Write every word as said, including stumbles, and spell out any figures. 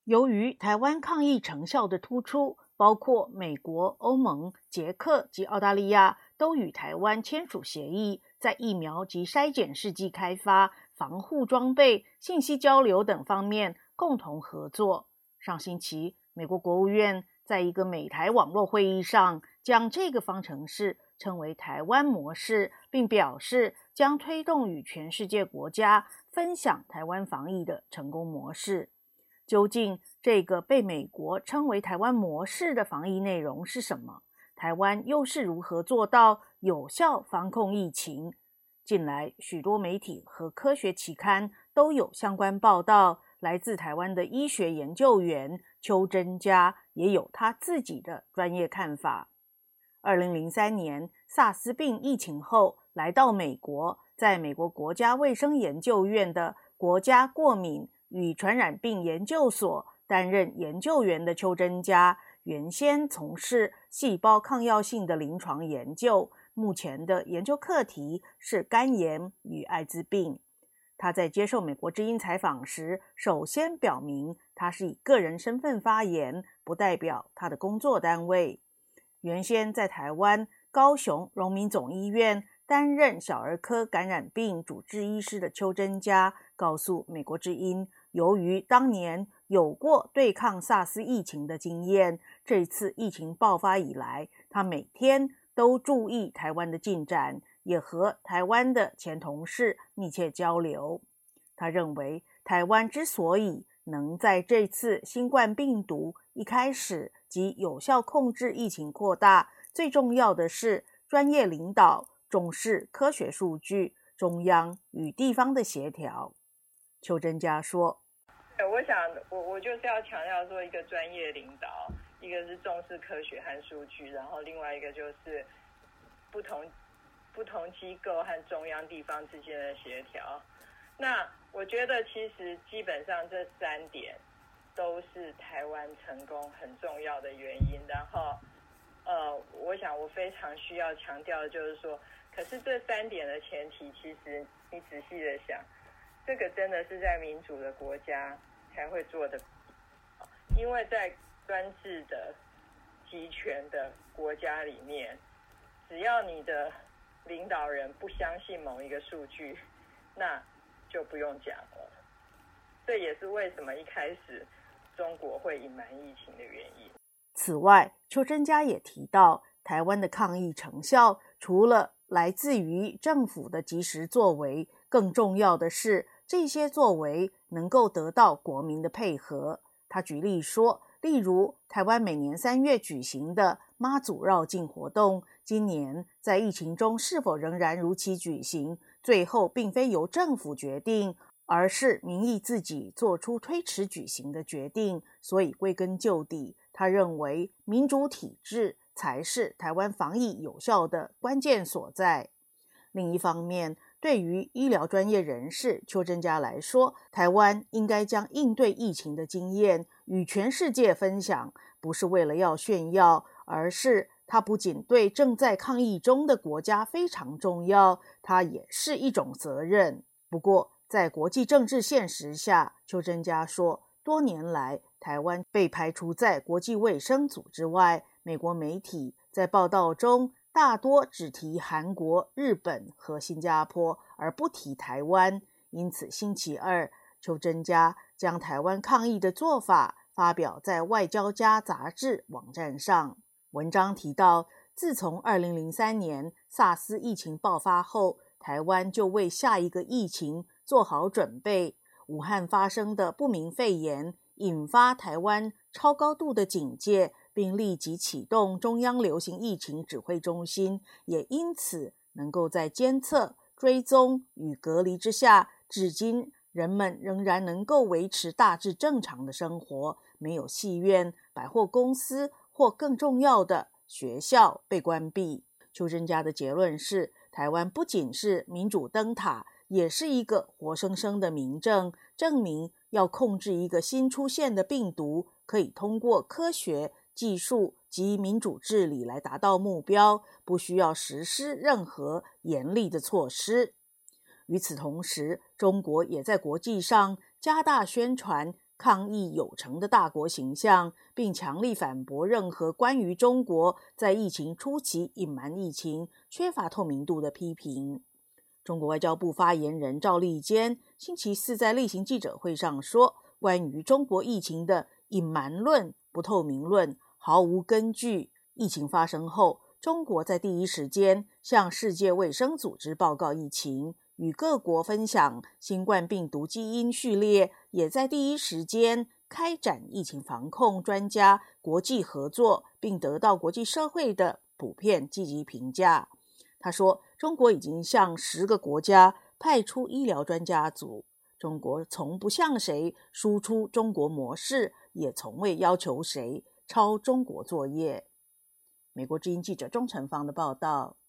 由于台湾抗疫成效的突出，包括美国、欧盟、捷克及澳大利亚都与台湾签署协议，在疫苗及筛检试剂开发、防护装备、信息交流等方面共同合作。上星期，美国国务院在一个美台网络会议上，将这个方程式称为台湾模式，并表示将推动与全世界国家分享台湾防疫的成功模式。究竟这个被美国称为台湾模式的防疫内容是什么？台湾又是如何做到有效防控疫情？近来许多媒体和科学期刊都有相关报道，来自台湾的医学研究员邱真佳也有他自己的专业看法。二零零三年 SARS 病疫情后，来到美国，在美国国家卫生研究院的国家过敏与传染病研究所担任研究员的邱真佳，原先从事细胞抗药性的临床研究，目前的研究课题是肝炎与艾滋病。他在接受美国之音采访时，首先表明他是以个人身份发言，不代表他的工作单位。原先在台湾高雄荣民总医院担任小儿科感染病主治医师的邱真佳告诉美国之音，由于当年有过对抗 SARS 疫情的经验，这次疫情爆发以来，他每天都注意台湾的进展，也和台湾的前同事密切交流。他认为，台湾之所以能在这次新冠病毒一开始即有效控制疫情扩大，最重要的是专业领导重视科学数据，中央与地方的协调。邱真佳说， 我想我我就是要强调说，一个专业领导，一个是重视科学和数据，然后另外一个就是不同不同机构和中央地方之间的协调。那我觉得其实基本上这三点都是台湾成功很重要的原因。然后呃，我想我非常需要强调的就是说，可是这三点的前提，其实你仔细的想，这个真的是在民主的国家才会做的，因为在专制的集权的国家里面，只要你的领导人不相信某一个数据，那就不用讲了。这也是为什么一开始中国会隐瞒疫情的原因。 此外，邱真佳也提到，台湾的抗疫成效除了来自于政府的及时作为，更重要的是这些作为能够得到国民的配合。他举例说，例如台湾每年三月举行的妈祖绕境活动，今年在疫情中是否仍然如期举行，最后并非由政府决定，而是民意自己做出推迟举行的决定。所以归根究底，他认为民主体制才是台湾防疫有效的关键所在。另一方面，对于医疗专业人士邱真佳来说，台湾应该将应对疫情的经验与全世界分享，不是为了要炫耀，而是它不仅对正在抗疫中的国家非常重要，它也是一种责任。不过在国际政治现实下，邱真佳说，多年来台湾被排除在国际卫生组织外，美国媒体在报道中大多只提韩国、日本和新加坡，而不提台湾。因此星期二，邱真佳将台湾抗疫的做法发表在外交家杂志网站上。文章提到，自从二零零三年 SARS 疫情爆发后，台湾就为下一个疫情做好准备。武汉发生的不明肺炎引发台湾超高度的警戒，并立即启动中央流行疫情指挥中心，也因此能够在监测、追踪与隔离之下，至今人们仍然能够维持大致正常的生活，没有戏院、百货公司或更重要的学校被关闭。邱真佳的结论是，台湾不仅是民主灯塔，也是一个活生生的明证，证明要控制一个新出现的病毒，可以通过科学、技术及民主治理来达到目标，不需要实施任何严厉的措施。与此同时，中国也在国际上加大宣传抗疫有成的大国形象，并强力反驳任何关于中国在疫情初期隐瞒疫情、缺乏透明度的批评。中国外交部发言人赵立坚星期四在例行记者会上说，关于中国疫情的隐瞒论、不透明论毫无根据。疫情发生后，中国在第一时间向世界卫生组织报告疫情，与各国分享新冠病毒基因序列，也在第一时间开展疫情防控专家国际合作，并得到国际社会的普遍积极评价。他说，中国已经向十个国家派出医疗专家组，中国从不向谁输出中国模式，也从未要求谁抄中国作业。美国之音记者钟成芳的报道。